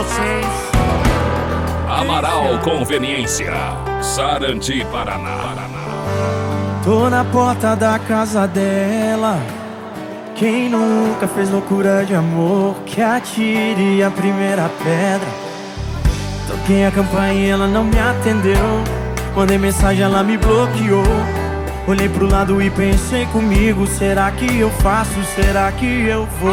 vocês. Amaral Conveniência, Sarandi, Paraná. Tô na porta da casa dela. Quem nunca fez loucura de amor, que atire a primeira pedra. Toquei a campainha, ela não me atendeu. Mandei mensagem, ela me bloqueou. Olhei pro lado e pensei comigo: será que eu faço? Será que eu vou?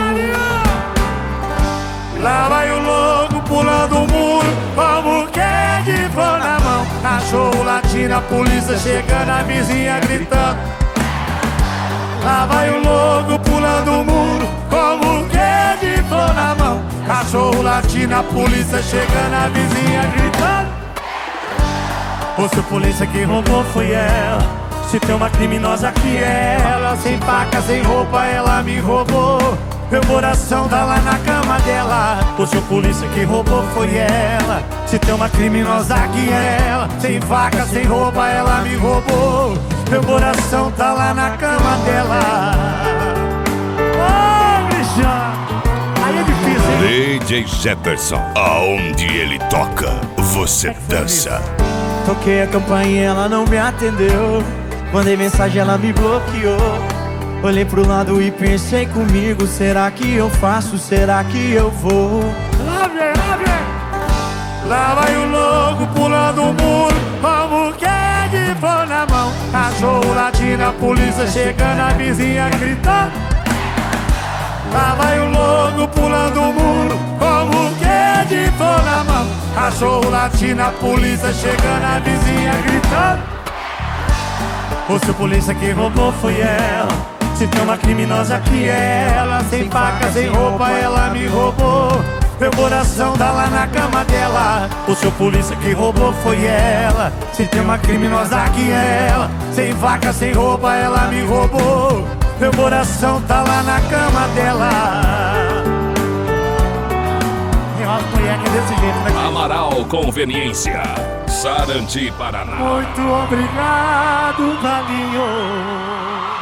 Lá vai o louco pulando o muro, como quer de flor na mão. Cachorro latindo, a polícia chegando, a vizinha gritando. Lá vai o louco pulando o muro, como quer de flor na mão. Cachorro latindo, a polícia chegando, a vizinha gritando. Ô, seu polícia, que roubou foi ela. Se tem uma criminosa que é ela. Sem faca, sem roupa, ela me roubou. Meu coração tá lá na cama dela. O seu polícia, que roubou foi ela. Se tem uma criminosa que é ela. Sem faca, sem roupa, ela me roubou. Meu coração tá lá na cama dela. Ô, Cristiano, aí é difícil, hein? DJ Jefferson, aonde ele toca, você dança. Toquei a campainha, ela não me atendeu. Mandei mensagem, ela me bloqueou. Olhei pro lado e pensei comigo: será que eu faço? Será que eu vou? Lá vem, lá vem. Lá vai o louco pulando o muro, como quer de flor na mão. Cachorro latindo, a polícia chegando, a vizinha gritando. Lá vai o louco pulando o muro, como quer de flor na mão. Cachorro latindo, a polícia chegando, a vizinha gritando. O seu polícia, que roubou foi ela. Se tem uma criminosa que é ela. Sem faca, sem roupa, ela me roubou. Meu coração tá lá na cama dela. O seu polícia, que roubou foi ela. Se tem uma criminosa que é ela. Sem faca, sem roupa, ela me roubou. Meu coração tá lá na cama dela. Tem umas mulheres que é desse jeito, né? Amaral Conveniência, Sarandi, Paraná. Muito obrigado, Valinho.